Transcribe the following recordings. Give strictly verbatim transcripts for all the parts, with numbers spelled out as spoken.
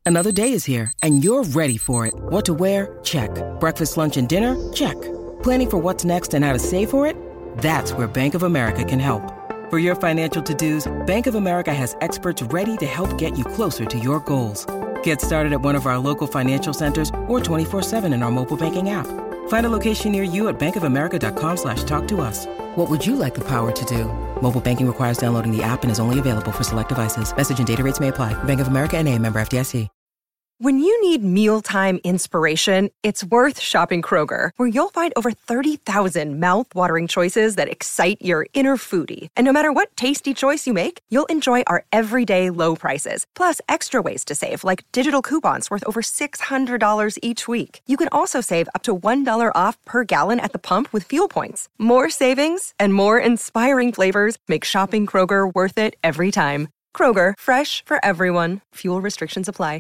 Another day is here, and you're ready for it. What to wear? Check. Breakfast, lunch, and dinner? Check. Planning for what's next and how to save for it? That's where Bank of America can help. For your financial to-dos, Bank of America has experts ready to help get you closer to your goals. Get started at one of our local financial centers or twenty-four seven in our mobile banking app. Find a location near you at bankofamerica.com slash talk to us. What would you like the power to do? Mobile banking requires downloading the app and is only available for select devices. Message and data rates may apply. Bank of America N A, member F D I C. When you need mealtime inspiration, it's worth shopping Kroger, where you'll find over thirty thousand mouth-watering choices that excite your inner foodie. And no matter what tasty choice you make, you'll enjoy our everyday low prices, plus extra ways to save, like digital coupons worth over six hundred dollars each week. You can also save up to one dollar off per gallon at the pump with fuel points. More savings and more inspiring flavors make shopping Kroger worth it every time. Kroger, fresh for everyone. Fuel restrictions apply.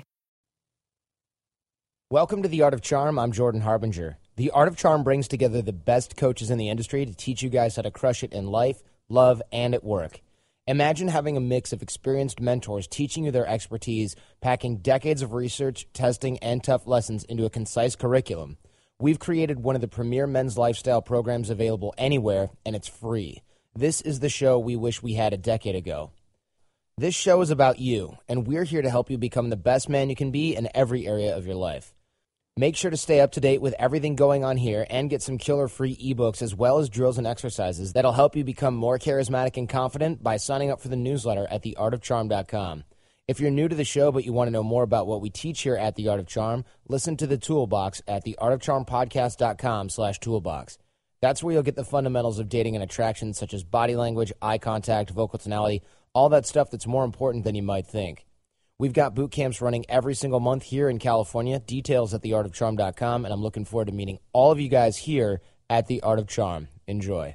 Welcome to The Art of Charm. I'm Jordan Harbinger. The Art of Charm brings together the best coaches in the industry to teach you guys how to crush it in life, love, and at work. Imagine having a mix of experienced mentors teaching you their expertise, packing decades of research, testing, and tough lessons into a concise curriculum. We've created one of the premier men's lifestyle programs available anywhere, and it's free. This is the show we wish we had a decade ago. This show is about you, and we're here to help you become the best man you can be in every area of your life. Make sure to stay up to date with everything going on here and get some killer free ebooks as well as drills and exercises that'll help you become more charismatic and confident by signing up for the newsletter at the art of charm dot com. If you're new to the show but you want to know more about what we teach here at The Art of Charm, listen to the Toolbox at the art of charm podcast dot com slash toolbox. That's where you'll get the fundamentals of dating and attraction, such as body language, eye contact, vocal tonality, all that stuff that's more important than you might think. We've got boot camps running every single month here in California. Details at the art of charm dot com, and I'm looking forward to meeting all of you guys here at The Art of Charm. Enjoy.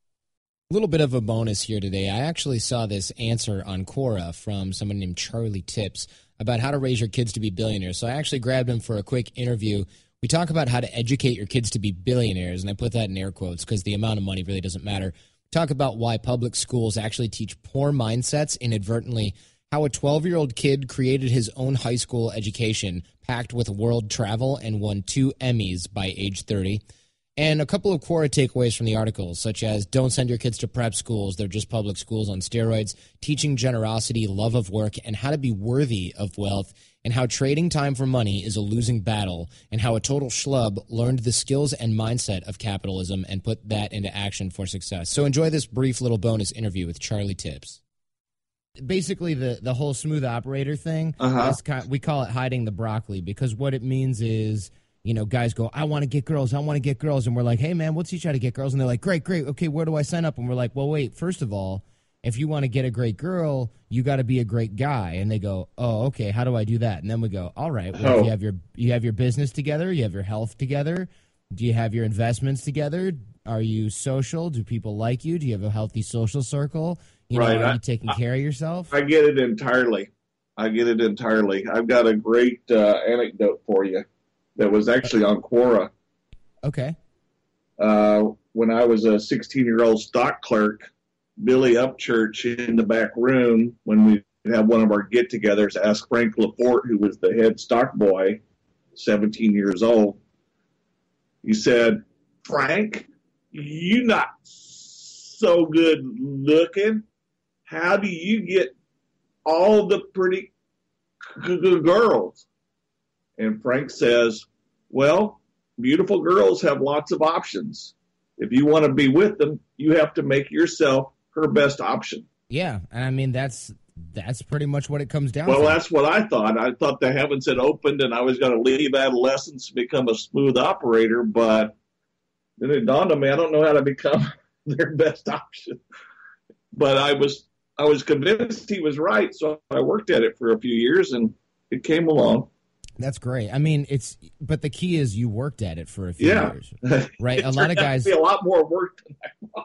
A little bit of a bonus here today. I actually saw this answer on Quora from someone named Charlie Tips about how to raise your kids to be billionaires. So I actually grabbed him for a quick interview. We talk about how to educate your kids to be billionaires, and I put that in air quotes because the amount of money really doesn't matter. We talk about why public schools actually teach poor mindsets inadvertently, how a twelve-year-old kid created his own high school education packed with world travel and won two Emmys by age thirty, and a couple of Quora takeaways from the articles, such as don't send your kids to prep schools, they're just public schools on steroids, teaching generosity, love of work, and how to be worthy of wealth, and how trading time for money is a losing battle, and how a total schlub learned the skills and mindset of capitalism and put that into action for success. So enjoy this brief little bonus interview with Charlie Tips. Basically, the, the whole smooth operator thing, Uh-huh. is kind, we call it hiding the broccoli, because what it means is, you know, guys go, I want to get girls, I want to get girls, and we're like, hey, man, we'll teach you how to get girls, and they're like, great, great, okay, where do I sign up? And we're like, well, wait, first of all, if you want to get a great girl, you got to be a great guy. And they go, oh, okay, how do I do that? And then we go, all right, well, Oh. if you have your you have your business together, you have your health together, do you have your investments together? Are you social? Do people like you? Do you have a healthy social circle? You know, Right, are I- you taking care of yourself? I get it entirely. I get it entirely. I've got a great uh, anecdote for you that was actually on Quora. Okay. Uh, when I was a sixteen-year-old stock clerk, Billy Upchurch in the back room, when we had one of our get-togethers, asked Frank Laporte, who was the head stock boy, seventeen years old. He said, Frank, you not so good looking. How do you get all the pretty g- g- girls? And Frank says, well, beautiful girls have lots of options. If you want to be with them, you have to make yourself her best option. Yeah, and I mean, that's that's pretty much what it comes down Well, to. that's what I thought. I thought the heavens had opened and I was going to leave adolescence to become a smooth operator, but then it dawned on me I don't know how to become their best option. But I was I was convinced he was right, so I worked at it for a few years and it came along. That's great. I mean, it's but the key is you worked at it for a few Yeah. years, right? It A lot of turned out to guys, be a lot more work than I thought.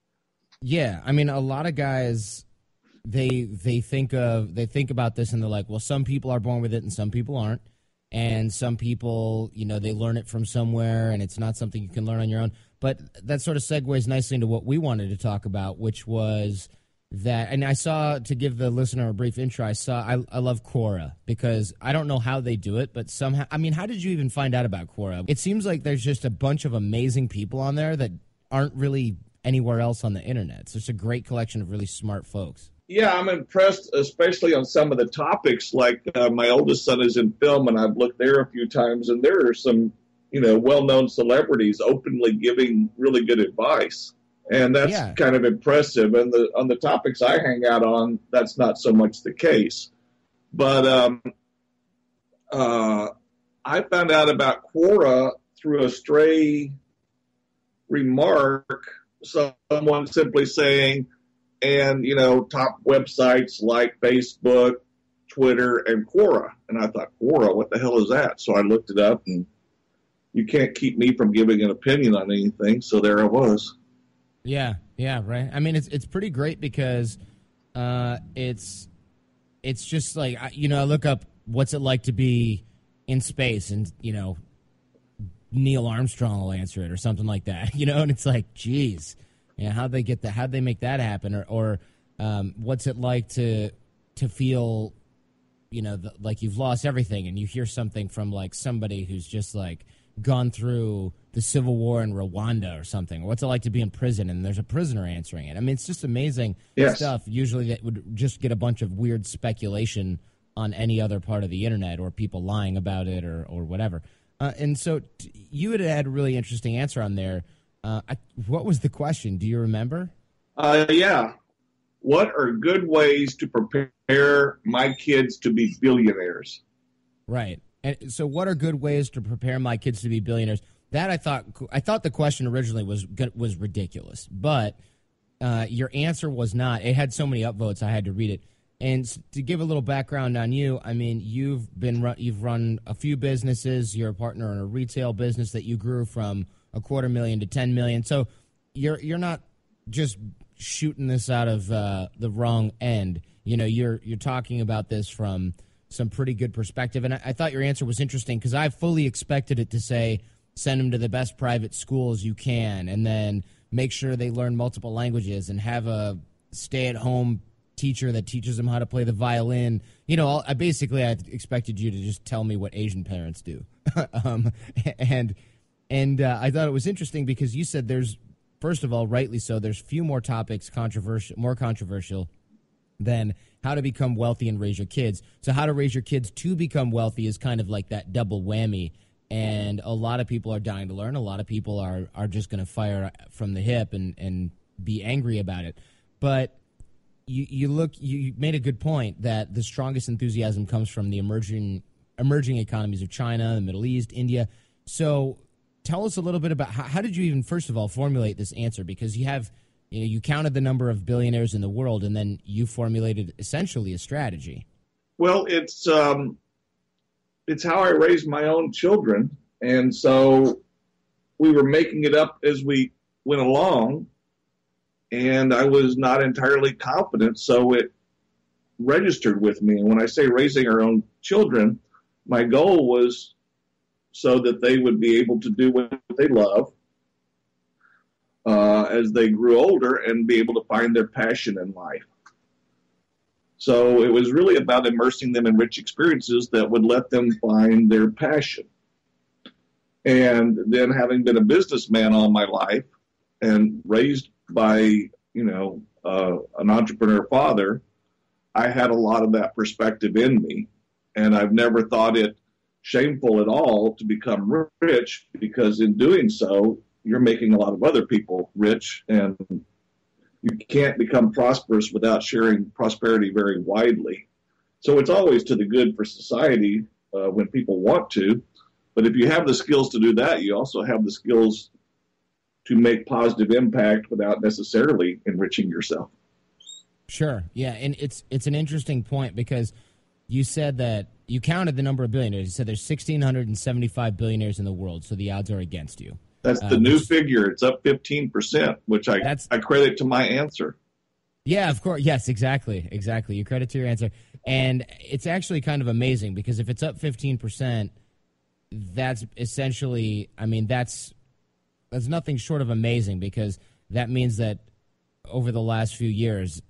yeah. I mean, a lot of guys, they they think of they think about this and they're like, well, some people are born with it and some people aren't, and some people, you know, they learn it from somewhere and it's not something you can learn on your own. But that sort of segues nicely into what we wanted to talk about, which was, that, and I saw, to give the listener a brief intro, I saw, I, I love Quora because I don't know how they do it, but somehow, I mean, how did you even find out about Quora? It seems like there's just a bunch of amazing people on there that aren't really anywhere else on the internet. It's just a great collection of really smart folks. Yeah, I'm impressed, especially on some of the topics. Like uh, my oldest son is in film, and I've looked there a few times, and there are some, you know, well-known celebrities openly giving really good advice. And that's yeah. kind of impressive. And the, on the topics I hang out on, that's not so much the case. But um, uh, I found out about Quora through a stray remark, someone simply saying, and, you know, top websites like Facebook, Twitter, and Quora. And I thought, Quora, what the hell is that? So I looked it up, and you can't keep me from giving an opinion on anything. So there I was. Yeah, yeah, right. I mean, it's it's pretty great because uh, it's it's just like, you know, I look up what's it like to be in space, and, you know, Neil Armstrong will answer it or something like that, you know, and it's like, geez, yeah, how'd they get that? How'd they make that happen? Or, or um, what's it like to to feel, you know, the, like you've lost everything, and you hear something from like somebody who's just like gone through the Civil War in Rwanda or something. What's it like to be in prison, and there's a prisoner answering it? I mean, it's just amazing yes. stuff. Usually that would just get a bunch of weird speculation on any other part of the internet, or people lying about it, or, or whatever. Uh, and so t- you had had a really interesting answer on there. Uh, I, what was the question? Do you remember? Uh, yeah. What are good ways to prepare my kids to be billionaires? Right. And so what are good ways to prepare my kids to be billionaires? That I thought I thought the question originally was was ridiculous, but uh, your answer was not. It had so many upvotes, I had to read it. And to give a little background on you, I mean, you've been you've run a few businesses. You're a partner in a retail business that you grew from a quarter million to ten million. So you're you're not just shooting this out of uh, the wrong end. You know, you're you're talking about this from some pretty good perspective. And I, I thought your answer was interesting because I fully expected it to say, send them to the best private schools you can, and then make sure they learn multiple languages, and have a stay-at-home teacher that teaches them how to play the violin. You know, I basically I expected you to just tell me what Asian parents do. um, and and uh, I thought it was interesting because you said there's, first of all, rightly so, there's few more topics controversial, more controversial than how to become wealthy and raise your kids. So how to raise your kids to become wealthy is kind of like that double whammy. And a lot of people are dying to learn. A lot of people are, are just going to fire from the hip and, and be angry about it. But you you look you made a good point that the strongest enthusiasm comes from the emerging emerging economies of China, the Middle East, India. So tell us a little bit about how, how did you even, first of all, formulate this answer? Because you have, you know, you counted the number of billionaires in the world, and then you formulated essentially a strategy. Well, it's um, it's how I raised my own children, and so we were making it up as we went along, and I was not entirely confident, so it registered with me. And when I say raising our own children, my goal was so that they would be able to do what they love uh, as they grew older and be able to find their passion in life. So it was really about immersing them in rich experiences that would let them find their passion. And then, having been a businessman all my life and raised by, you know, uh, an entrepreneur father, I had a lot of that perspective in me. And I've never thought it shameful at all to become rich, because in doing so, you're making a lot of other people rich, and you can't become prosperous without sharing prosperity very widely. So it's always to the good for society uh, when people want to. But if you have the skills to do that, you also have the skills to make positive impact without necessarily enriching yourself. Sure. Yeah. And it's it's an interesting point, because you said that you counted the number of billionaires. You said there's one thousand six hundred seventy-five billionaires in the world, so the odds are against you. That's the uh, new figure. It's up fifteen percent, which I, that's, I credit to my answer. Yeah, of course. Yes, exactly. Exactly. You credit to your answer. And it's actually kind of amazing, because if it's up fifteen percent, that's essentially, I mean, that's that's nothing short of amazing, because that means that over the last few years,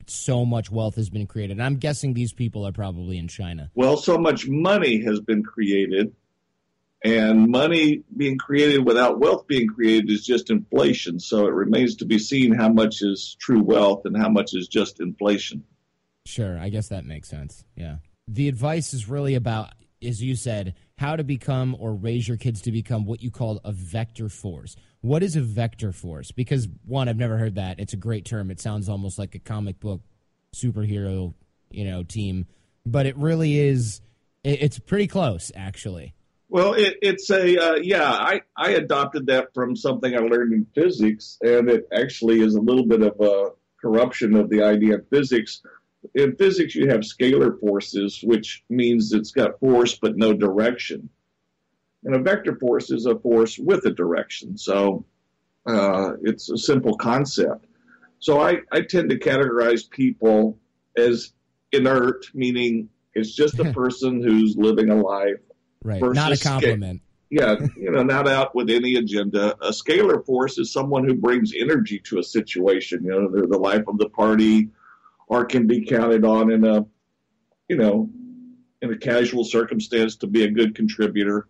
so much wealth has been created? And I'm guessing these people are probably in China. Well, so much money has been created, and money being created without wealth being created is just inflation. So it remains to be seen how much is true wealth and how much is just inflation. Sure, I guess that makes sense. Yeah. The advice is really about, as you said, how to become or raise your kids to become what you call a vector force. What is a vector force? Because, one, I've never heard that. It's a great term. It sounds almost like a comic book superhero, you know, team. But it really is, it, it's pretty close, actually. Well, it, it's a, uh, yeah, I, I adopted that from something I learned in physics, and it actually is a little bit of a corruption of the idea of physics. In physics, you have scalar forces, which means it's got force but no direction. And a vector force is a force with a direction. So uh, it's a simple concept. So I, I tend to categorize people as inert, meaning it's just a person who's living a life. Right, not a compliment. Yeah, you know, not out with any agenda. A scalar force is someone who brings energy to a situation. You know, they're the life of the party, or can be counted on in a, you know, in a casual circumstance to be a good contributor,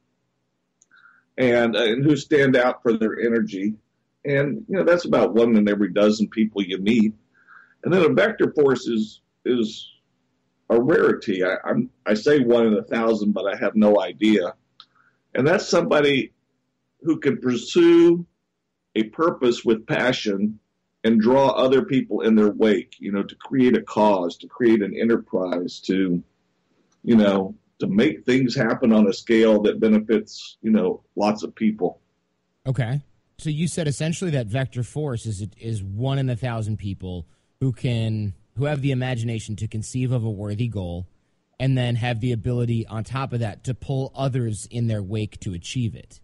and uh, and who stand out for their energy. And, you know, that's about one in every dozen people you meet. And then a vector force is is a rarity. I, I'm, I say one in a thousand, but I have no idea. And that's somebody who can pursue a purpose with passion and draw other people in their wake, you know, to create a cause, to create an enterprise, to, you know, to make things happen on a scale that benefits, you know, lots of people. Okay. So you said essentially that vector force is is one in a thousand people who can who have the imagination to conceive of a worthy goal and then have the ability on top of that to pull others in their wake to achieve it.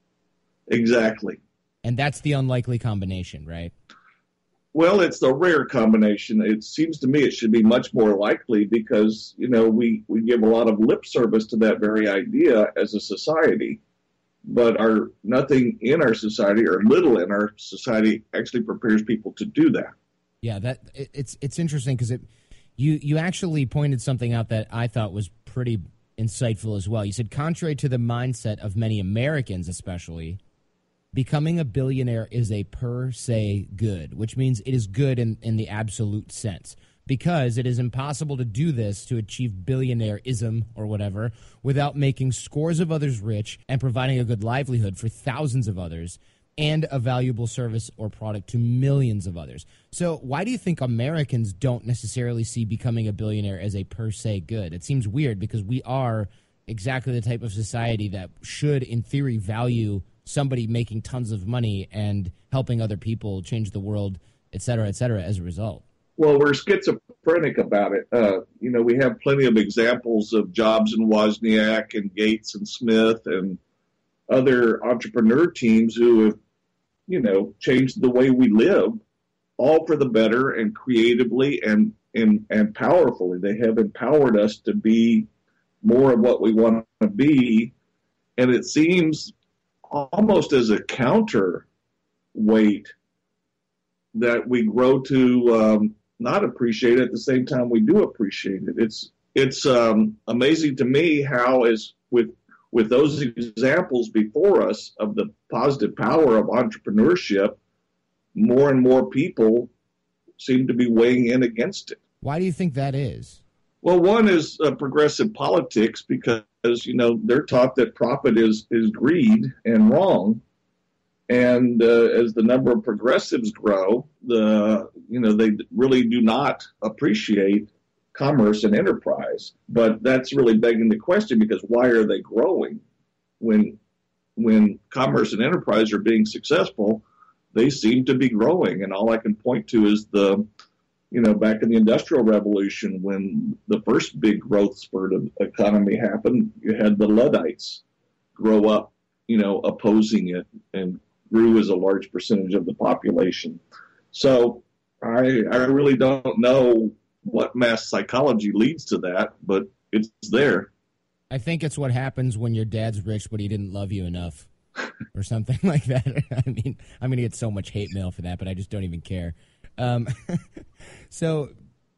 Exactly. And that's the unlikely combination, right? Well, it's a rare combination. It seems to me it should be much more likely because, you know, we, we give a lot of lip service to that very idea as a society, but our nothing in our society or little in our society actually prepares people to do that. Yeah, that it, it's it's interesting because it you you actually pointed something out that I thought was pretty insightful as well. You said, contrary to the mindset of many Americans, especially, becoming a billionaire is a per se good, which means it is good in, in the absolute sense, because it is impossible to do this, to achieve billionaire-ism or whatever, without making scores of others rich and providing a good livelihood for thousands of others and a valuable service or product to millions of others. So why do you think Americans don't necessarily see becoming a billionaire as a per se good? It seems weird because we are exactly the type of society that should, in theory, value somebody making tons of money and helping other people change the world, et cetera, et cetera, as a result. Well, we're schizophrenic about it. Uh, you know, we have plenty of examples of Jobs and Wozniak and Gates and Smith and other entrepreneur teams who have, you know, changed the way we live, all for the better and creatively and, and, and powerfully. They have empowered us to be more of what we want to be. And it seems almost as a counterweight that we grow to um, not appreciate it at the same time we do appreciate it. It's it's um, amazing to me how, as with with those examples before us of the positive power of entrepreneurship, more and more people seem to be weighing in against it. Why do you think that is? Well, one is uh, progressive politics, because, you know, they're taught that profit is, is greed and wrong. And uh, as the number of progressives grow, the you know, they really do not appreciate commerce and enterprise. But that's really begging the question, because why are they growing? When when commerce and enterprise are being successful, they seem to be growing. And all I can point to is the, you know, back in the Industrial Revolution, when the first big growth spurt of economy happened, you had the Luddites grow up, you know, opposing it, and grew as a large percentage of the population. So I I really don't know what mass psychology leads to that, but it's there. I think it's what happens when your dad's rich, but he didn't love you enough, or something like that. I mean, I'm going to get so much hate mail for that, but I just don't even care. Um, so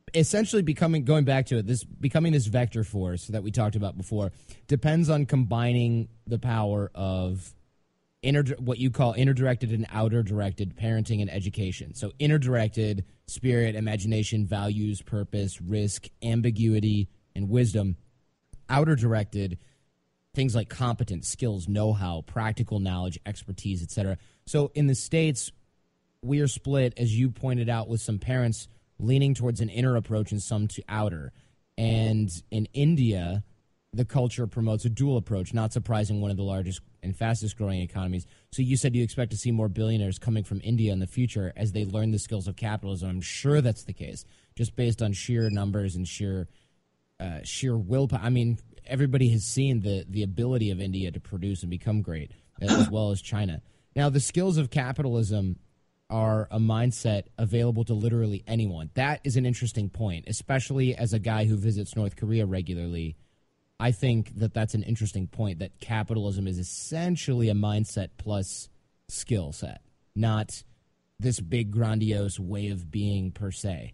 essentially becoming, going back to it, this becoming this vector force that we talked about before depends on combining the power of inner, what you call inner directed and outer directed parenting and education. So inner directed, spirit, imagination, values, purpose, risk, ambiguity, and wisdom. Outer directed, things like competence, skills, know-how, practical knowledge, expertise, et cetera. So in the States, we are split, as you pointed out, with some parents leaning towards an inner approach and some to outer. And in India, the culture promotes a dual approach, not surprising, one of the largest and fastest growing economies. So you said you expect to see more billionaires coming from India in the future as they learn the skills of capitalism. I'm sure that's the case, just based on sheer numbers and sheer uh, sheer willpower. I mean, everybody has seen the, the ability of India to produce and become great, as well as China. Now, the skills of capitalism are a mindset available to literally anyone. That is an interesting point, especially as a guy who visits North Korea regularly. I think that that's an interesting point, that capitalism is essentially a mindset plus skill set, not this big grandiose way of being per se.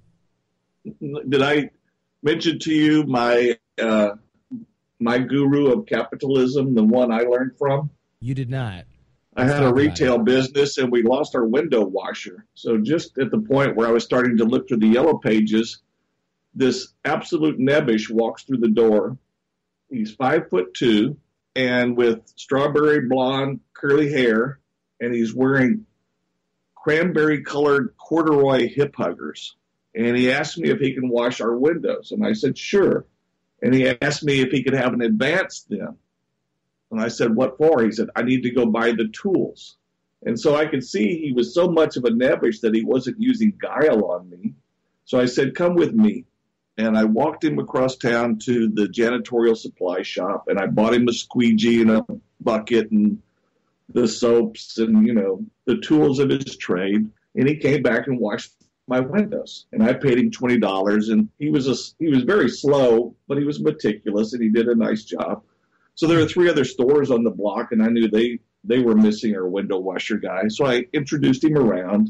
Did I mention to you my uh, my guru of capitalism, the one I learned from? You did not. I had a retail business, and we lost our window washer. So just at the point where I was starting to look through the yellow pages, this absolute nebbish walks through the door. He's five foot two and with strawberry blonde curly hair, and he's wearing cranberry colored corduroy hip huggers. And he asked me if he can wash our windows. And I said, sure. And he asked me if he could have an advance then. And I said, what for? He said, I need to go buy the tools. And so I could see he was so much of a nebbish that he wasn't using guile on me. So I said, come with me. And I walked him across town to the janitorial supply shop, and I bought him a squeegee and a bucket and the soaps and, you know, the tools of his trade. And he came back and washed my windows. And I paid him twenty dollars. And he was a, he was very slow, but he was meticulous, and he did a nice job. So there were three other stores on the block, and I knew they, they were missing our window washer guy. So I introduced him around,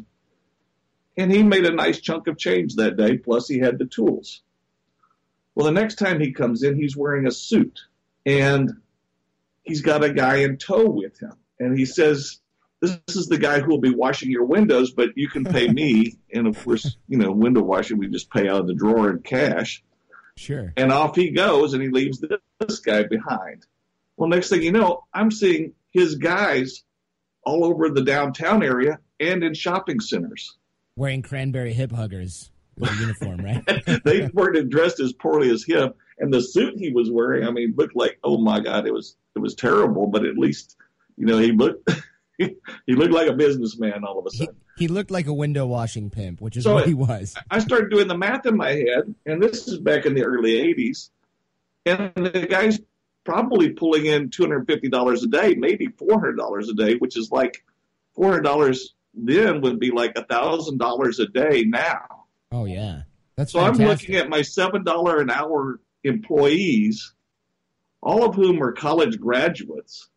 and he made a nice chunk of change that day, plus he had the tools. Well, the next time he comes in, he's wearing a suit, and he's got a guy in tow with him. And he says, this is the guy who will be washing your windows, but you can pay me. And, of course, you know, window washing, we just pay out of the drawer in cash. Sure. And off he goes, and he leaves this guy behind. Well, next thing you know, I'm seeing his guys all over the downtown area and in shopping centers. Wearing cranberry hip huggers with a uniform, right? They weren't dressed as poorly as him. And the suit he was wearing, I mean, looked like, oh, my God, it was it was terrible. But at least, you know, he looked he looked like a businessman all of a sudden. He, he looked like a window washing pimp, which is so what he was. I started doing the math in my head, and this is back in the early eighties. And the guy's probably pulling in two hundred fifty dollars a day, maybe four hundred dollars a day, which is like four hundred dollars then would be like one thousand dollars a day now. Oh, yeah. That's so fantastic. I'm looking at my seven dollars an hour employees, all of whom are college graduates,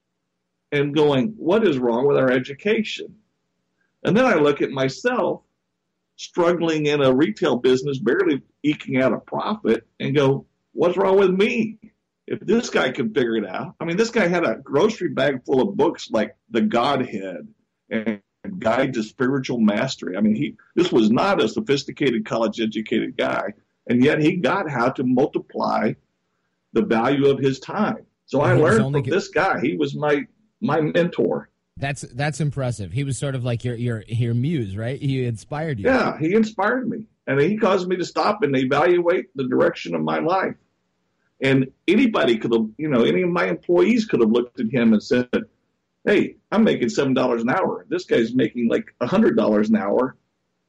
and going, what is wrong with our education? And then I look at myself struggling in a retail business, barely eking out a profit, and go, what's wrong with me? If this guy can figure it out. I mean, this guy had a grocery bag full of books like The Godhead and Guide to Spiritual Mastery. I mean, he this was not a sophisticated, college-educated guy, and yet he got how to multiply the value of his time. So I learned from get- this guy. He was my my mentor. That's that's impressive. He was sort of like your your your muse, right? He inspired you. Yeah, he inspired me, and he caused me to stop and evaluate the direction of my life. And anybody could have, you know, any of my employees could have looked at him and said, hey, I'm making seven dollars an hour. This guy's making like one hundred dollars an hour.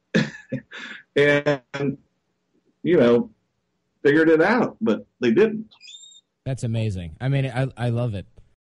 And, you know, figured it out, but they didn't. That's amazing. I mean, I I love it.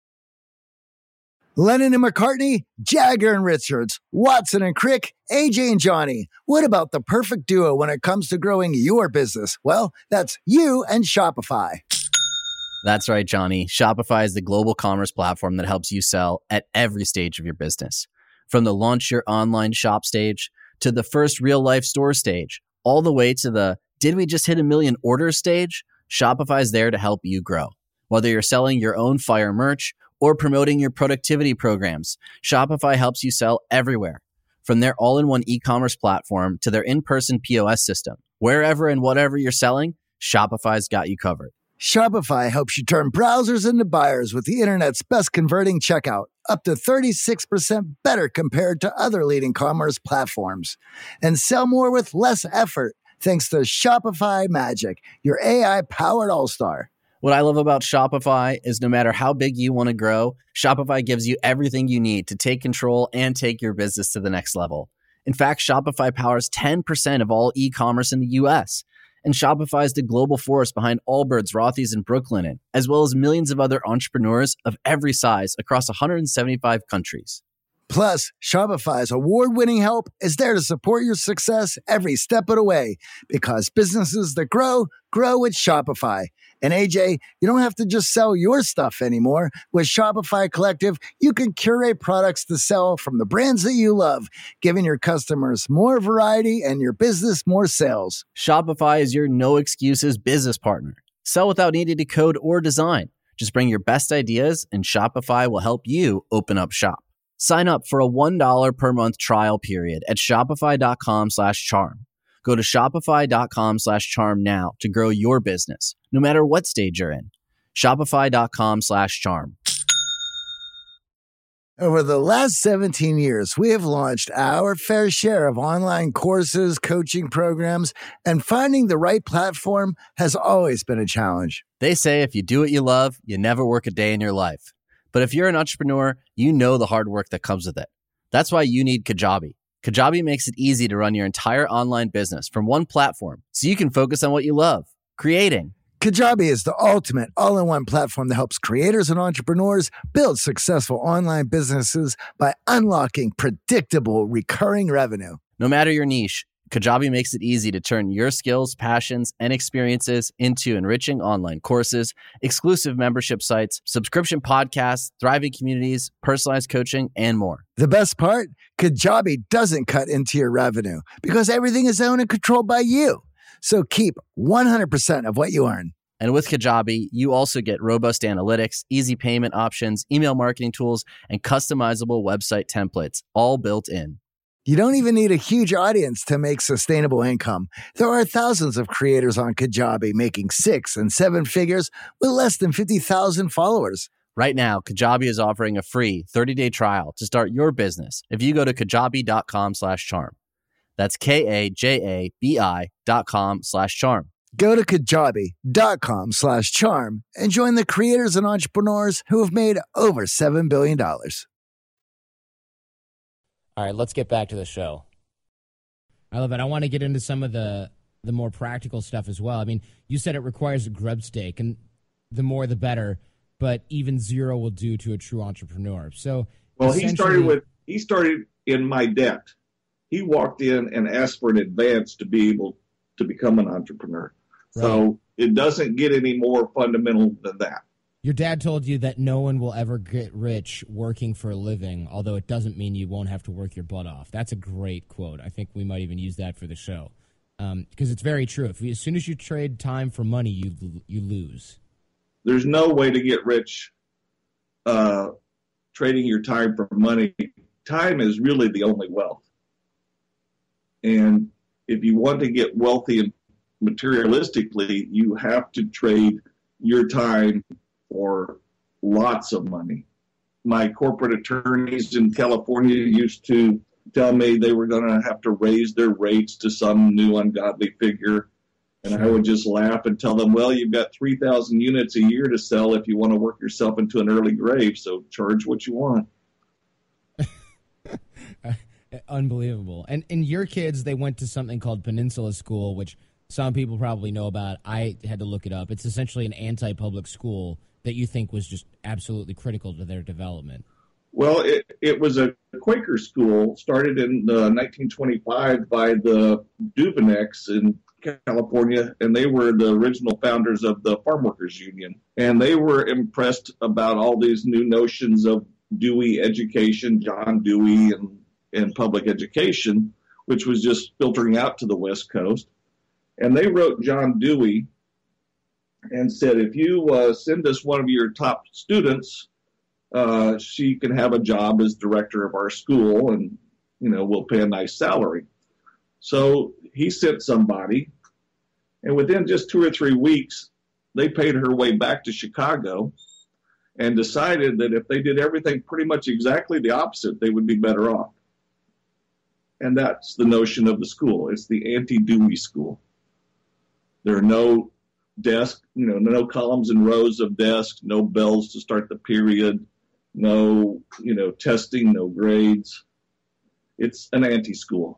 Lennon and McCartney, Jagger and Richards, Watson and Crick, A J and Johnny. What about the perfect duo when it comes to growing your business? Well, that's you and Shopify. That's right, Johnny. Shopify is the global commerce platform that helps you sell at every stage of your business. From the launch your online shop stage to the first real life store stage, all the way to the Did we just hit a million orders stage? Shopify is there to help you grow. Whether you're selling your own fire merch or promoting your productivity programs, Shopify helps you sell everywhere. From their all-in-one e-commerce platform to their in-person P O S system, wherever and whatever you're selling, Shopify's got you covered. Shopify helps you turn browsers into buyers with the internet's best converting checkout, up to thirty-six percent better compared to other leading commerce platforms. And sell more with less effort thanks to Shopify Magic, your A I-powered all-star. What I love about Shopify is no matter how big you want to grow, Shopify gives you everything you need to take control and take your business to the next level. In fact, Shopify powers ten percent of all e-commerce in the U S, and Shopify is the global force behind Allbirds, Rothy's, and Brooklinen, as well as millions of other entrepreneurs of every size across one hundred seventy-five countries. Plus, Shopify's award-winning help is there to support your success every step of the way, because businesses that grow, grow with Shopify. And A J, you don't have to just sell your stuff anymore. With Shopify Collective, you can curate products to sell from the brands that you love, giving your customers more variety and your business more sales. Shopify is your no-excuses business partner. Sell without needing to code or design. Just bring your best ideas, and Shopify will help you open up shop. Sign up for a one dollar per month trial period at shopify.com slash charm. Go to shopify.com slash charm now to grow your business, no matter what stage you're in. Shopify.com slash charm. Over the last seventeen years, we have launched our fair share of online courses, coaching programs, and finding the right platform has always been a challenge. They say if you do what you love, you never work a day in your life. But if you're an entrepreneur, you know the hard work that comes with it. That's why you need Kajabi. Kajabi makes it easy to run your entire online business from one platform, so you can focus on what you love, creating. Kajabi is the ultimate all-in-one platform that helps creators and entrepreneurs build successful online businesses by unlocking predictable, recurring revenue. No matter your niche, Kajabi makes it easy to turn your skills, passions, and experiences into enriching online courses, exclusive membership sites, subscription podcasts, thriving communities, personalized coaching, and more. The best part? Kajabi doesn't cut into your revenue because everything is owned and controlled by you. So keep one hundred percent of what you earn. And with Kajabi, you also get robust analytics, easy payment options, email marketing tools, and customizable website templates, all built in. You don't even need a huge audience to make sustainable income. There are thousands of creators on Kajabi making six and seven figures with less than fifty thousand followers. Right now, Kajabi is offering a free thirty-day trial to start your business if you go to kajabi.com slash charm. That's K-A-J-A-B-I dot com slash charm. Go to kajabi.com slash charm and join the creators and entrepreneurs who have made over seven billion dollars. All right, let's get back to the show. I love it. I want to get into some of the the more practical stuff as well. I mean, you said it requires a grub stake, and the more the better, but even zero will do to a true entrepreneur. So, well, he started with he started in my debt. He walked in and asked for an advance to be able to become an entrepreneur. Right. So it doesn't get any more fundamental than that. Your dad told you that no one will ever get rich working for a living, although it doesn't mean you won't have to work your butt off. That's a great quote. I think we might even use that for the show um, because it's very true. If we, as soon as you trade time for money, you you lose. There's no way to get rich uh, trading your time for money. Time is really the only wealth. And if you want to get wealthy and materialistically, you have to trade your time for lots of money. My corporate attorneys in California used to tell me they were going to have to raise their rates to some new ungodly figure. And I would just laugh and tell them, well, you've got three thousand units a year to sell if you want to work yourself into an early grave, so charge what you want. Unbelievable. And and your kids, they went to something called Peninsula School, which some people probably know about. I had to look it up. It's essentially an anti-public school that you think was just absolutely critical to their development. Well, it, it was a Quaker school started in uh, nineteen twenty-five by the Duveneks in California, and they were the original founders of the Farm Workers Union. And they were impressed about all these new notions of Dewey education, John Dewey, and, and public education, which was just filtering out to the West Coast. And they wrote John Dewey and said, if you uh, send us one of your top students, uh, she can have a job as director of our school, and, you know, we'll pay a nice salary. So he sent somebody, and within just two or three weeks, they paid her way back to Chicago and decided that if they did everything pretty much exactly the opposite, they would be better off. And that's the notion of the school. It's the anti-Dewey school. There are no desks, you know, no columns and rows of desks, no bells to start the period, no, you know, testing, no grades. It's an anti-school.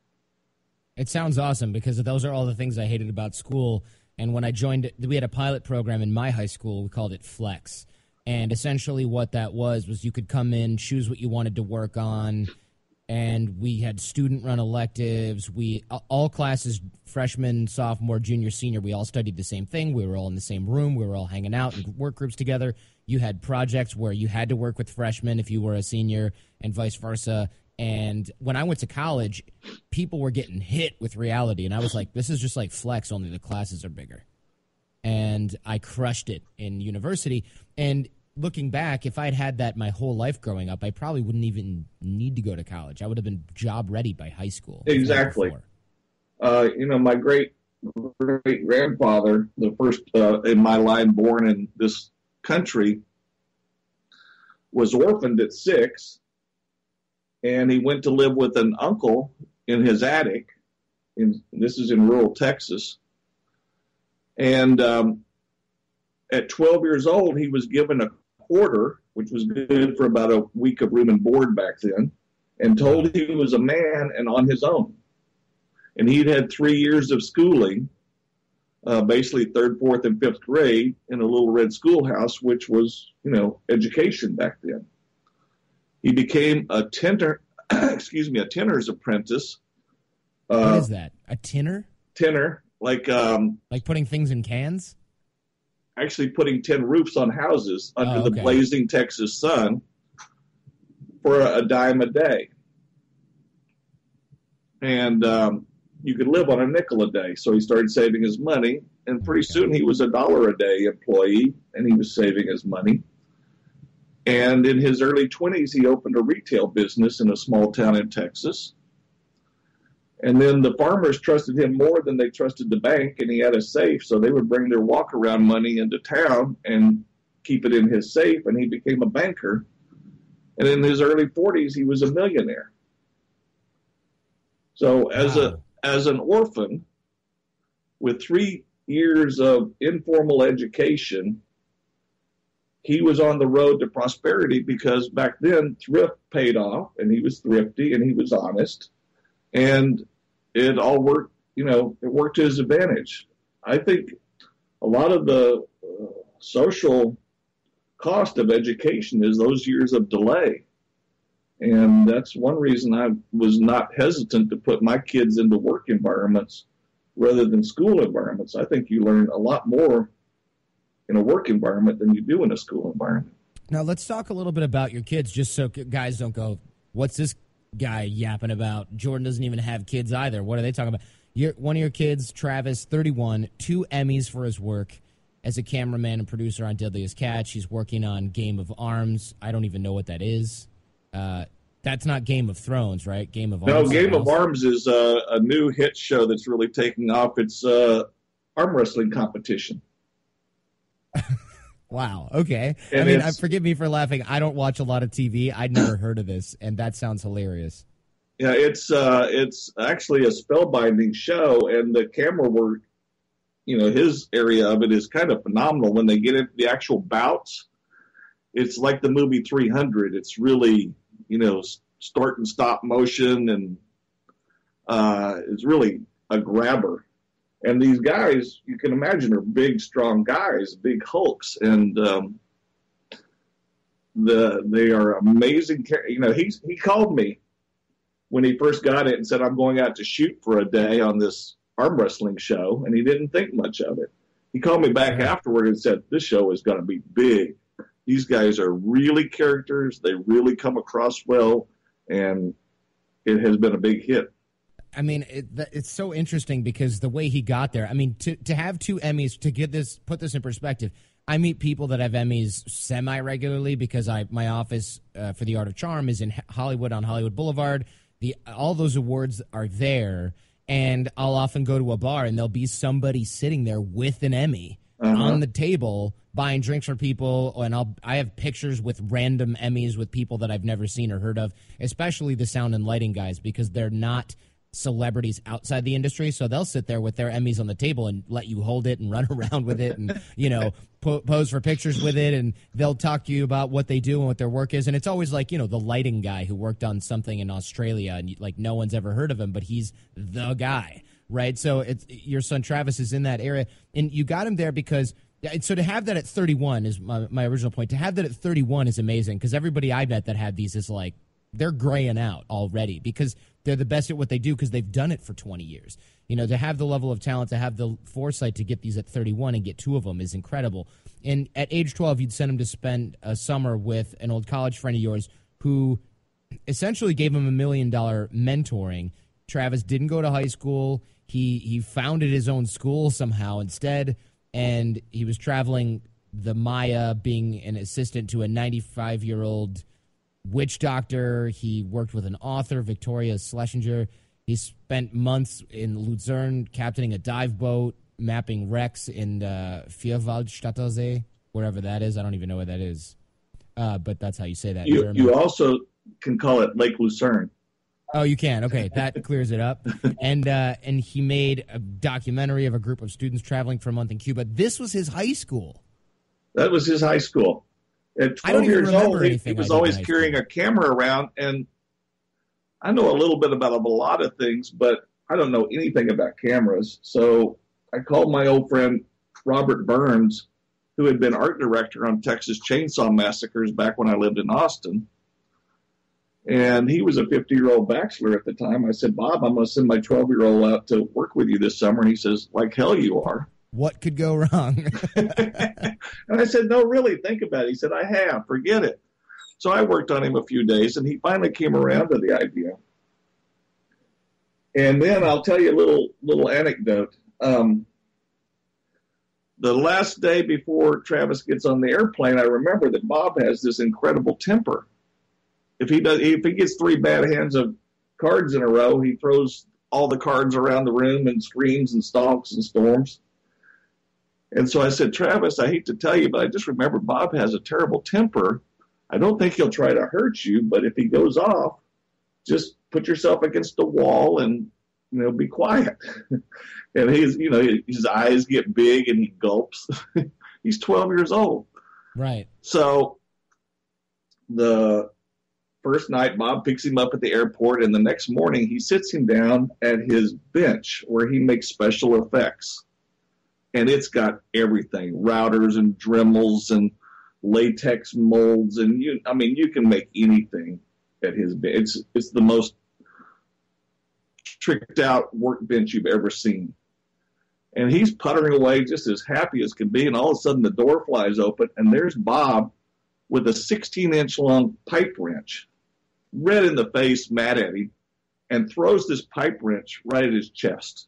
It sounds awesome, because those are all the things I hated about school. And when I joined, we had a pilot program in my high school. We called it Flex. And essentially what that was, was you could come in, choose what you wanted to work on, and we had student-run electives. We all classes, freshman, sophomore, junior, senior, we all studied the same thing. We were all in the same room. We were all hanging out in work groups together. You had projects where you had to work with freshmen if you were a senior, and vice versa. And when I went to college, people were getting hit with reality, and I was like, this is just like Flex, only the classes are bigger. And I crushed it in university. And looking back, if I'd had that my whole life growing up, I probably wouldn't even need to go to college. I would have been job ready by high school. Exactly. Uh, you know, my great great grandfather, the first uh, in my line born in this country, was orphaned at six, and he went to live with an uncle in his attic. In, this is in rural Texas. And um, at twelve years old, he was given a quarter, which was good for about a week of room and board back then, and told he was a man and on his own. And he'd had three years of schooling, uh, basically third, fourth, and fifth grade in a little red schoolhouse, which was, you know, education back then. He became a tinner, excuse me, a tinner's apprentice. Uh, what is that? A tinner? Tinner. Like um, like putting things in cans? Actually putting tin roofs on houses under oh, okay. the blazing Texas sun for a, a dime a day. And um, you could live on a nickel a day. So he started saving his money, and pretty okay. soon he was a dollar a day employee, and he was saving his money. And in his early twenties, he opened a retail business in a small town in Texas. And then the farmers trusted him more than they trusted the bank, and he had a safe, so they would bring their walk-around money into town and keep it in his safe, and he became a banker. And in his early forties, he was a millionaire. So as wow. a as an orphan, with three years of informal education, he was on the road to prosperity, because back then thrift paid off, and he was thrifty, and he was honest. And it all worked, you know, it worked to his advantage. I think a lot of the uh, social cost of education is those years of delay. And that's one reason I was not hesitant to put my kids into work environments rather than school environments. I think you learn a lot more in a work environment than you do in a school environment. Now, let's talk a little bit about your kids, just so guys don't go, what's this guy yapping about? Jordan doesn't even have kids either. What are they talking about? Your, one of your kids, Travis, thirty-one, two Emmys for his work as a cameraman and producer on Deadliest Catch. He's working on Game of Arms. I don't even know what that is. Uh, that's not Game of Thrones, right? Game of Arms. No, Game of Arms is uh, a new hit show that's really taking off. It's uh, arm wrestling competition. Wow. Okay. And I mean, I, forgive me for laughing. I don't watch a lot of T V. I'd never heard of this, and that sounds hilarious. Yeah, it's uh, it's actually a spellbinding show, and the camera work, you know, his area of it is kind of phenomenal. When they get into the actual bouts, it's like the movie three hundred. It's really, you know, start and stop motion, and uh, it's really a grabber. And these guys, you can imagine, are big, strong guys, big hulks, and um, the they are amazing. You know, he he called me when he first got it and said, "I'm going out to shoot for a day on this arm wrestling show," and he didn't think much of it. He called me back afterward and said, "This show is going to be big. These guys are really characters. They really come across well, and it has been a big hit." I mean, it, it's so interesting because the way he got there. I mean, to to have two Emmys, to get this, put this in perspective. I meet people that have Emmys semi regularly because I my office uh, for The Art of Charm is in Hollywood on Hollywood Boulevard. The all those awards are there, and I'll often go to a bar and there'll be somebody sitting there with an Emmy uh-huh. on the table buying drinks for people, and I'll I have pictures with random Emmys with people that I've never seen or heard of, especially the sound and lighting guys, because they're not celebrities outside the industry, so they'll sit there with their Emmys on the table and let you hold it and run around with it and, you know, po- pose for pictures with it, and they'll talk to you about what they do and what their work is. And it's always like, you know, the lighting guy who worked on something in Australia, and like no one's ever heard of him, but he's the guy, right? So it's your son Travis is in that area, and you got him there because so to have that at thirty-one is my, my original point. To have that at thirty-one is amazing, because everybody I met that had these is like, they're graying out already because they're the best at what they do because they've done it for twenty years. You know, to have the level of talent, to have the foresight to get these at thirty-one and get two of them is incredible. And at age twelve, you'd send him to spend a summer with an old college friend of yours who essentially gave him a million dollar mentoring. Travis didn't go to high school. He he founded his own school somehow instead, and he was traveling the Maya, being an assistant to a ninety-five-year-old witch doctor. He worked with an author, Victoria Schlesinger. He spent months in Luzern captaining a dive boat, mapping wrecks in uh, Vierwaldstättersee, wherever that is. I don't even know where that is, uh, but that's how you say that. You, you also can call it Lake Lucerne. Oh, you can. Okay, that clears it up. And uh, and he made a documentary of a group of students traveling for a month in Cuba. This was his high school. That was his high school. At twelve years old, he, he was always carrying a camera around, and I know a little bit about a lot of things, but I don't know anything about cameras. So I called my old friend Robert Burns, who had been art director on Texas Chainsaw Massacres back when I lived in Austin. And he was a fifty-year-old bachelor at the time. I said, Bob, I'm going to send my twelve-year-old out to work with you this summer. And he says, like hell you are. What could go wrong? And I said, no, really, think about it. He said, I have. Forget it. So I worked on him a few days, and he finally came around to the idea. And then I'll tell you a little little anecdote. Um, the last day before Travis gets on the airplane, I remember that Bob has this incredible temper. If he does, if he gets three bad hands of cards in a row, he throws all the cards around the room and screams and stomps and storms. And so I said, Travis, I hate to tell you, but I just remember Bob has a terrible temper. I don't think he'll try to hurt you, but if he goes off, just put yourself against the wall and, you know, be quiet. And his, you know, his eyes get big and he gulps. He's twelve years old. Right. So the first night, Bob picks him up at the airport, and the next morning he sits him down at his bench where he makes special effects. And it's got everything, routers and Dremels and latex molds. And, you, I mean, you can make anything at his bench. It's, it's the most tricked out workbench you've ever seen. And he's puttering away just as happy as can be. And all of a sudden the door flies open, and there's Bob with a sixteen-inch long pipe wrench, red in the face, mad at him, and throws this pipe wrench right at his chest.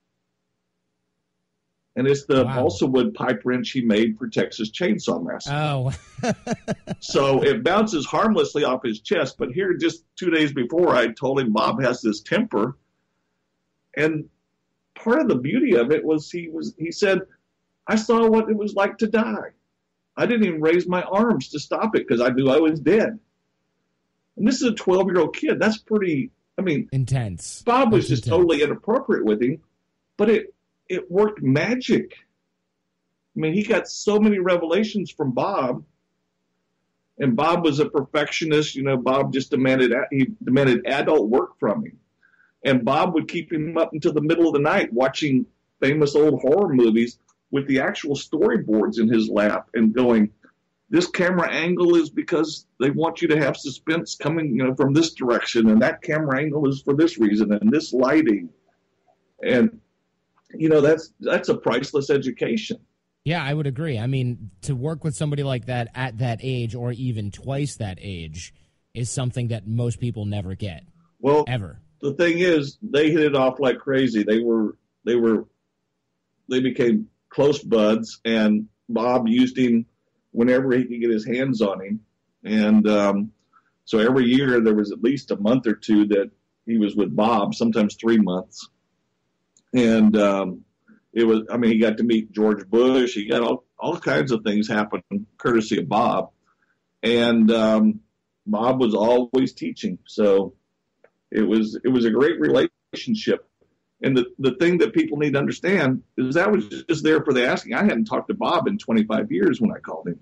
And it's the wow. balsa wood pipe wrench he made for Texas Chainsaw Massacre. Oh. So it bounces harmlessly off his chest. But here, just two days before, I told him Bob has this temper. And part of the beauty of it was he was he said, I saw what it was like to die. I didn't even raise my arms to stop it because I knew I was dead. And this is a twelve-year-old kid. That's pretty, I mean. Intense. Bob was That's just intense. totally inappropriate with him. But it, it worked magic. I mean, he got so many revelations from Bob. And Bob was a perfectionist. You know, Bob just demanded, he demanded adult work from him. And Bob would keep him up until the middle of the night watching famous old horror movies with the actual storyboards in his lap and going, this camera angle is because they want you to have suspense coming, you know, from this direction, and that camera angle is for this reason, and this lighting. And, you know, that's that's a priceless education. Yeah, I would agree. I mean, to work with somebody like that at that age or even twice that age is something that most people never get. Well, ever. the thing is, they hit it off like crazy. They were, they were, they became close buds, and Bob used him whenever he could get his hands on him. And um, so every year there was at least a month or two that he was with Bob, sometimes three months. And um, it was, I mean, he got to meet George Bush. He got all, all kinds of things happen courtesy of Bob. And um, Bob was always teaching. So it was, it was a great relationship. And the, the thing that people need to understand is that was just there for the asking. I hadn't talked to Bob in twenty-five years when I called him.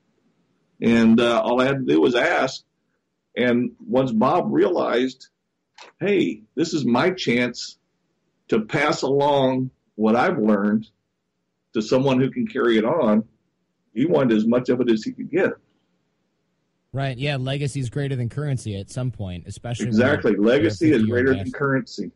And uh, all I had to do was ask. And once Bob realized, hey, this is my chance to pass along what I've learned to someone who can carry it on, he wanted as much of it as he could get. Right, yeah, legacy is greater than currency at some point, especially. Exactly, legacy is greater than currency.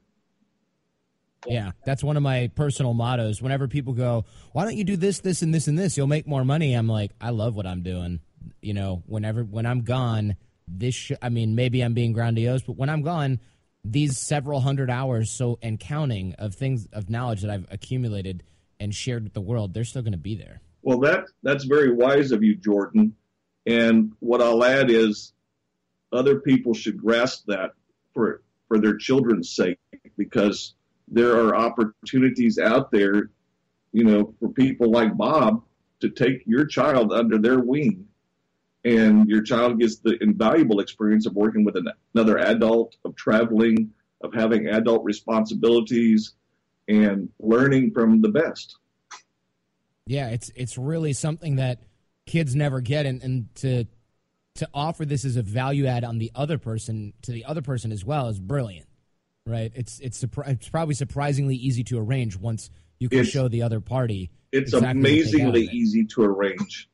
Yeah, that's one of my personal mottos. Whenever people go, why don't you do this, this, and this, and this? You'll make more money. I'm like, I love what I'm doing. You know, whenever when I'm gone, this. Sh- I mean, maybe I'm being grandiose, but when I'm gone, these several hundred hours so and counting of things of knowledge that I've accumulated and shared with the world, they're still going to be there. Well, that that's very wise of you, Jordan. And what I'll add is, other people should grasp that for for their children's sake, because there are opportunities out there, you know, for people like Bob to take your child under their wing, and your child gets the invaluable experience of working with an, another adult, of traveling, of having adult responsibilities, and learning from the best. Yeah, it's it's really something that kids never get, and, and to to offer this as a value add on the other person, to the other person as well, is brilliant. Right, it's it's surpri- it's probably surprisingly easy to arrange once you can it's, show the other party. It's exactly amazingly easy to arrange.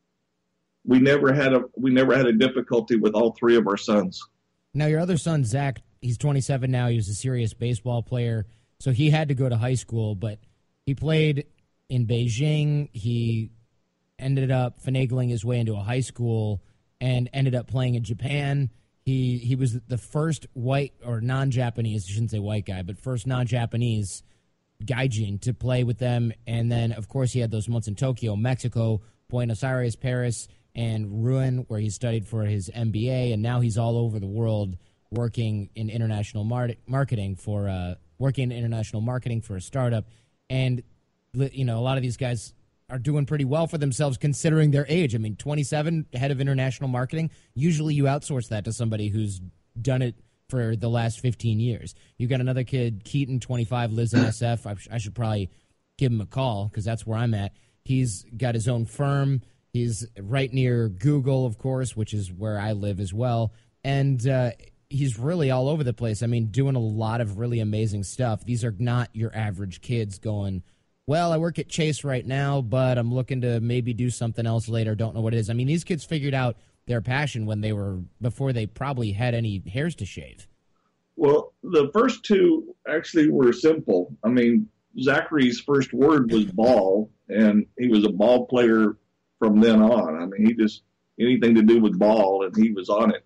We never had a we never had a difficulty with all three of our sons. Now, your other son, Zach, he's twenty-seven now. He was a serious baseball player, so he had to go to high school. But he played in Beijing. He ended up finagling his way into a high school and ended up playing in Japan. He he was the first white or non-Japanese, I shouldn't say white guy, but first non-Japanese gaijin to play with them. And then, of course, he had those months in Tokyo, Mexico, Buenos Aires, Paris, and Rouen, where he studied for his M B A. And now he's all over the world working in international mar- marketing for uh, working in international marketing for a startup. And, you know, a lot of these guys are doing pretty well for themselves considering their age. I mean, twenty-seven, head of international marketing, usually you outsource that to somebody who's done it for the last fifteen years. You got another kid, Keaton, twenty-five, lives in S F. I, I should probably give him a call because that's where I'm at. He's got his own firm. He's right near Google, of course, which is where I live as well. And uh, he's really all over the place. I mean, doing a lot of really amazing stuff. These are not your average kids going, well, I work at Chase right now, but I'm looking to maybe do something else later. Don't know what it is. I mean, these kids figured out their passion when they were, before they probably had any hairs to shave. Well, the first two actually were simple. I mean, Zachary's first word was ball, and he was a ball player from then on. I mean, he just, anything to do with ball, and he was on it.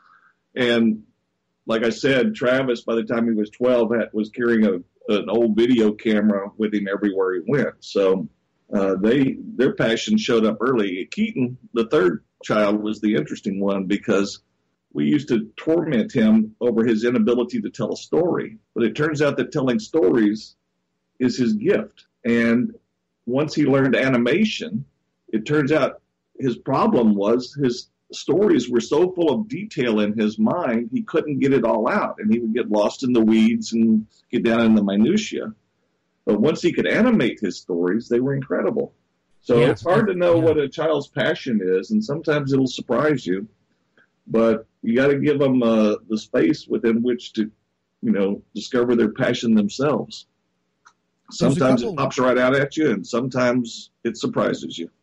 And like I said, Travis, by the time he was twelve, had, was carrying a an old video camera with him everywhere he went. So uh, they their passion showed up early. Keaton, the third child, was the interesting one because we used to torment him over his inability to tell a story. But it turns out that telling stories is his gift. And once he learned animation, it turns out his problem was his stories were so full of detail in his mind, he couldn't get it all out, and he would get lost in the weeds and get down in the minutia. But once he could animate his stories, they were incredible. So yeah, it's hard to know yeah. what a child's passion is, and sometimes it'll surprise you. But you got to give them uh, the space within which to, you know, discover their passion themselves. Sometimes couple... it pops right out at you, and sometimes it surprises you.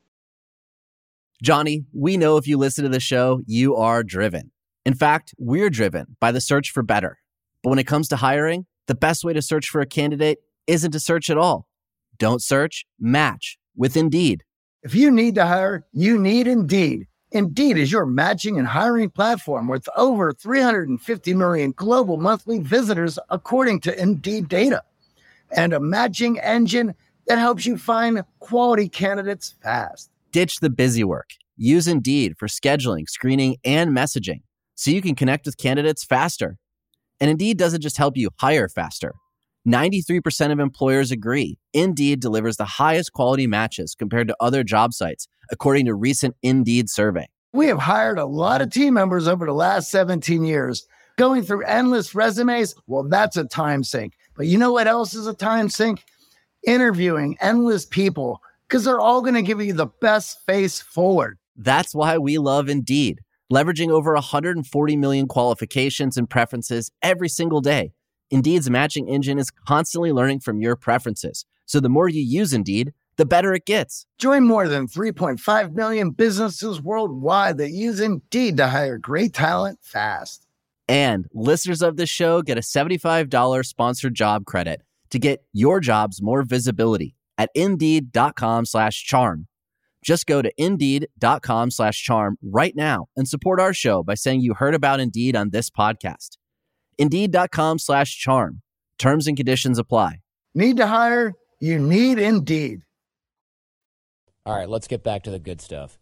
Johnny, we know if you listen to the show, you are driven. In fact, we're driven by the search for better. But when it comes to hiring, the best way to search for a candidate isn't to search at all. Don't search, match with Indeed. If you need to hire, you need Indeed. Indeed is your matching and hiring platform with over three hundred fifty million global monthly visitors, according to Indeed data, and a matching engine that helps you find quality candidates fast. Ditch the busy work. Use Indeed for scheduling, screening, and messaging so you can connect with candidates faster. And Indeed doesn't just help you hire faster. ninety-three percent of employers agree Indeed delivers the highest quality matches compared to other job sites, according to recent Indeed survey. We have hired a lot of team members over the last seventeen years. Going through endless resumes, well, that's a time sink. But you know what else is a time sink? Interviewing endless people, because they're all going to give you the best face forward. That's why we love Indeed, leveraging over one hundred forty million qualifications and preferences every single day. Indeed's matching engine is constantly learning from your preferences. So the more you use Indeed, the better it gets. Join more than three point five million businesses worldwide that use Indeed to hire great talent fast. And listeners of this show get a seventy-five dollars sponsored job credit to get your jobs more visibility at Indeed.com slash charm. Just go to Indeed.com slash charm right now and support our show by saying you heard about Indeed on this podcast. Indeed.com slash charm. Terms and conditions apply. Need to hire? You need Indeed. All right, let's get back to the good stuff.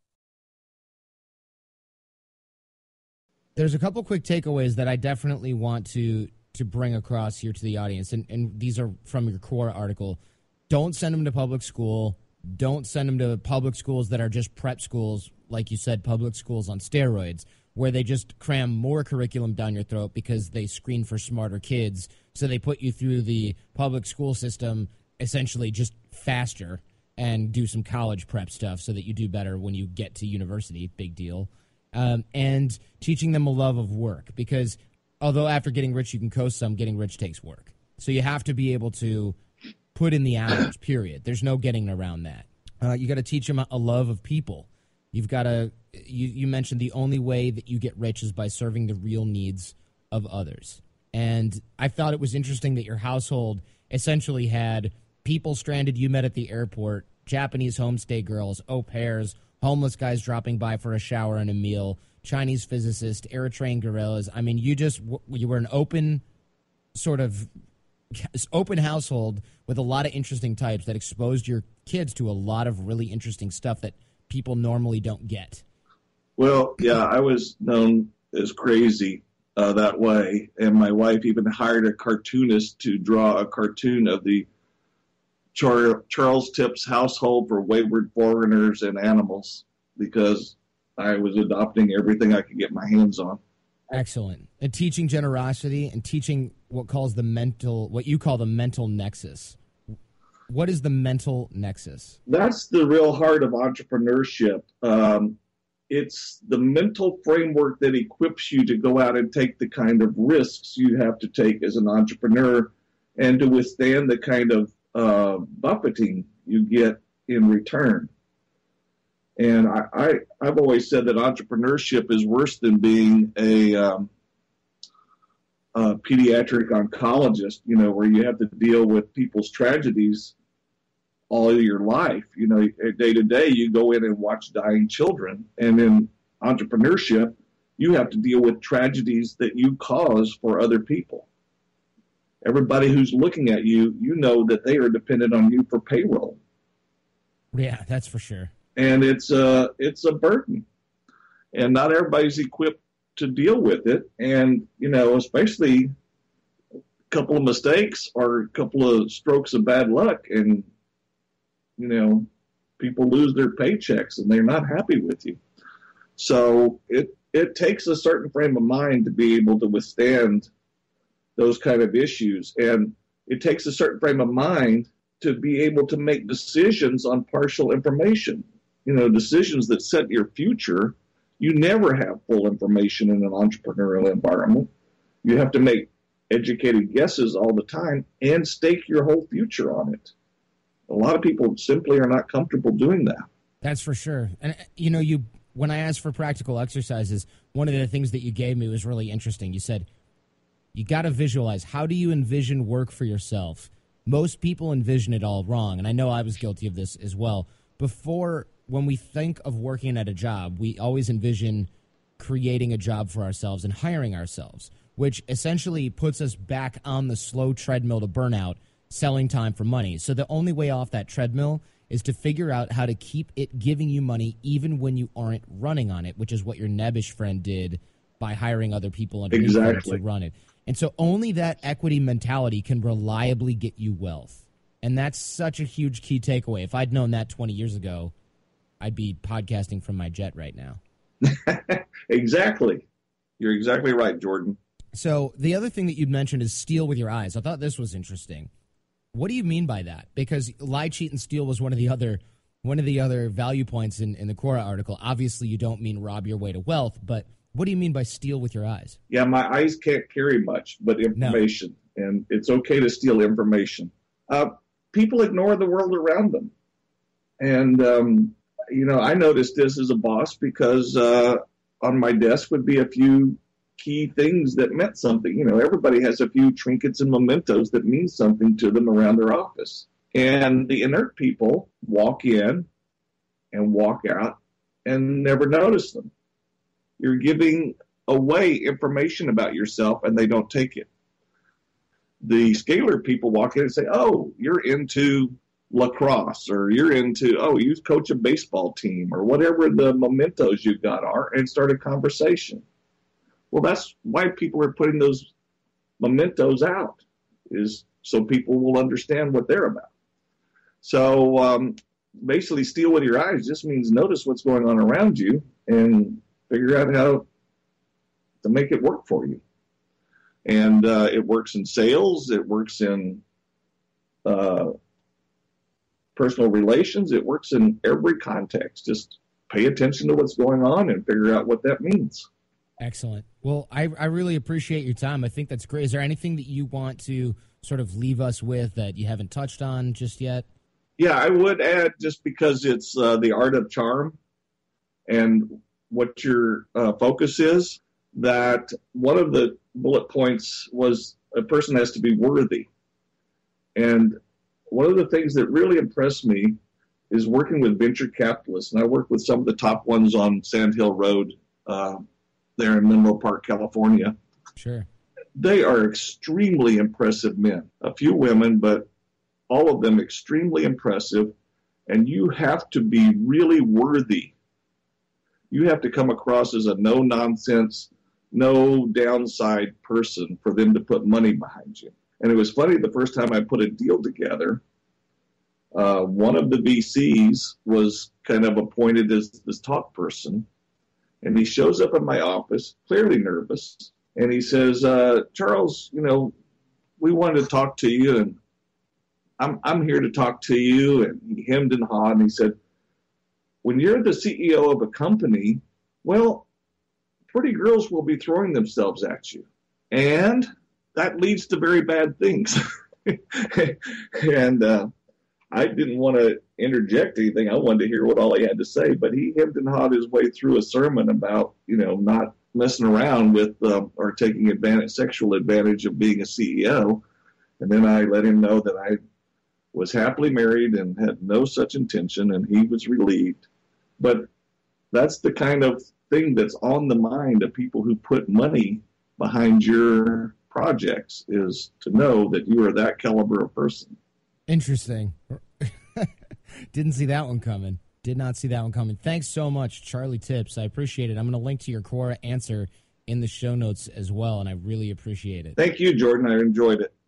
There's a couple quick takeaways that I definitely want to to bring across here to the audience, and, and these are from your Quora article. Don't send them to public school. Don't send them to public schools that are just prep schools, like you said, public schools on steroids, where they just cram more curriculum down your throat because they screen for smarter kids. So they put you through the public school system essentially just faster and do some college prep stuff so that you do better when you get to university. Big deal. Um, and teaching them a love of work, because although after getting rich you can coast some, getting rich takes work. So you have to be able to put in the hours, period. There's no getting around that. Uh, you got to teach them a love of people. You've got to, you, you mentioned the only way that you get rich is by serving the real needs of others. And I thought it was interesting that your household essentially had people stranded you met at the airport, Japanese homestay girls, au pairs, homeless guys dropping by for a shower and a meal, Chinese physicists, Eritrean guerrillas. I mean, you just, you were an open sort of open household with a lot of interesting types that exposed your kids to a lot of really interesting stuff that people normally don't get. Well, yeah, I was known as crazy uh, that way, and my wife even hired a cartoonist to draw a cartoon of the Char- Charles Tips household for wayward foreigners and animals, because I was adopting everything I could get my hands on. Excellent. And teaching generosity and teaching what calls the mental, what you call the mental nexus. What is the mental nexus? That's the real heart of entrepreneurship. Um, it's the mental framework that equips you to go out and take the kind of risks you have to take as an entrepreneur and to withstand the kind of uh, buffeting you get in return. And I, I, I've always said that entrepreneurship is worse than being a, um, a pediatric oncologist, you know, where you have to deal with people's tragedies all your life. You know, day to day, you go in and watch dying children. And in entrepreneurship, you have to deal with tragedies that you cause for other people. Everybody who's looking at you, you know that they are dependent on you for payroll. Yeah, that's for sure. And it's a, it's a burden. And not everybody's equipped to deal with it. And, you know, especially a couple of mistakes or a couple of strokes of bad luck, and, you know, people lose their paychecks and they're not happy with you. So it, it takes a certain frame of mind to be able to withstand those kind of issues. And it takes a certain frame of mind to be able to make decisions on partial information. You know, decisions that set your future. You never have full information in an entrepreneurial environment. You have to make educated guesses all the time and stake your whole future on it. A lot of people simply are not comfortable doing that. That's for sure. And, you know, you when I asked for practical exercises, one of the things that you gave me was really interesting. You said, you got to visualize. How do you envision work for yourself? Most people envision it all wrong, and I know I was guilty of this as well. Before when we think of working at a job, we always envision creating a job for ourselves and hiring ourselves, which essentially puts us back on the slow treadmill to burnout, selling time for money. So the only way off that treadmill is to figure out how to keep it giving you money even when you aren't running on it, which is what your Nebbish friend did by hiring other people underneath exactly. him to run it. And so only that equity mentality can reliably get you wealth. And that's such a huge key takeaway. If I'd known that twenty years ago, I'd be podcasting from my jet right now. Exactly. You're exactly right, Jordan. So the other thing that you'd mentioned is steal with your eyes. I thought this was interesting. What do you mean by that? Because lie, cheat, and steal was one of the other one of the other value points in, in the Quora article. Obviously, you don't mean rob your way to wealth, but what do you mean by steal with your eyes? Yeah, my eyes can't carry much, but information, no. And it's okay to steal information. Uh, people ignore the world around them. And, um, you know, I noticed this as a boss because uh, on my desk would be a few key things that meant something. You know, everybody has a few trinkets and mementos that mean something to them around their office. And the inert people walk in and walk out and never notice them. You're giving away information about yourself and they don't take it. The scalar people walk in and say, oh, you're into lacrosse, or you're into, oh, you coach a baseball team, or whatever the mementos you've got are, and start a conversation. Well, that's why people are putting those mementos out, is so people will understand what they're about. So um, basically, steal with your eyes just means notice what's going on around you and figure out how to make it work for you. And uh, it works in sales. It works in uh, personal relations. It works in every context. Just pay attention to what's going on and figure out what that means. Excellent. Well, I, I really appreciate your time. I think that's great. Is there anything that you want to sort of leave us with that you haven't touched on just yet? Yeah, I would add, just because it's uh, the art of charm and what your uh, focus is, that one of the bullet points was a person has to be worthy. And one of the things that really impressed me is working with venture capitalists. And I work with some of the top ones on Sand Hill Road uh, there in Menlo Park, California. Sure. They are extremely impressive men. A few women, but all of them extremely impressive. And you have to be really worthy. You have to come across as a no-nonsense, no downside person for them to put money behind you. And it was funny, the first time I put a deal together, uh, one of the V Cs was kind of appointed as this talk person. And he shows up in my office, clearly nervous. And he says, uh, Charles, you know, we wanted to talk to you, and I'm I'm here to talk to you. And he hemmed and hawed, and he said, when you're the C E O of a company, well, pretty girls will be throwing themselves at you. And that leads to very bad things. and uh, I didn't want to interject anything. I wanted to hear what all he had to say. But he hemmed and hawed his way through a sermon about, you know, not messing around with uh, or taking advantage, sexual advantage of being a C E O. And then I let him know that I was happily married and had no such intention, and he was relieved. But that's the kind of thing that's on the mind of people who put money behind your projects, is to know that you are that caliber of person. Interesting. Didn't see that one coming. Did not see that one coming. Thanks so much, Charlie Tips. I appreciate it. I'm going to link to your Quora answer in the show notes as well, and I really appreciate it. Thank you, Jordan. I enjoyed it.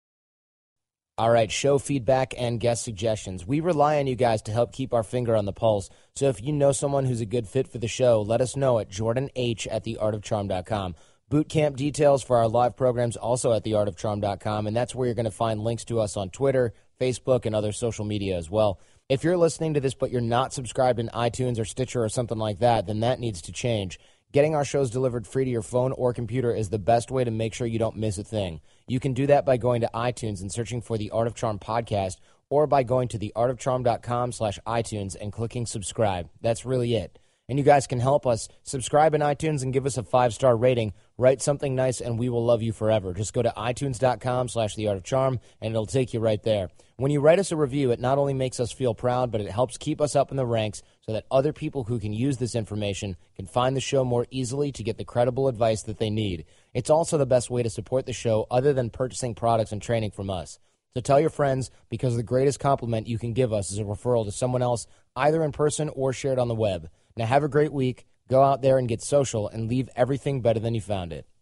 All right, show feedback and guest suggestions. We rely on you guys to help keep our finger on the pulse. So if you know someone who's a good fit for the show, let us know at jordan h at the art of charm dot com. Boot camp details for our live programs also at the art of charm dot com, and that's where you're going to find links to us on Twitter, Facebook, and other social media as well. If you're listening to this but you're not subscribed in iTunes or Stitcher or something like that, then that needs to change. Getting our shows delivered free to your phone or computer is the best way to make sure you don't miss a thing. You can do that by going to iTunes and searching for the Art of Charm podcast, or by going to the art of charm dot com slash iTunes and clicking subscribe. That's really it. And you guys can help us. Subscribe in iTunes and give us a five-star rating. Write something nice, and we will love you forever. Just go to itunes dot com slash the art of charm, and it'll take you right there. When you write us a review, it not only makes us feel proud, but it helps keep us up in the ranks so that other people who can use this information can find the show more easily to get the credible advice that they need. It's also the best way to support the show other than purchasing products and training from us. So tell your friends, because the greatest compliment you can give us is a referral to someone else, either in person or shared on the web. Now have a great week. Go out there and get social and leave everything better than you found it.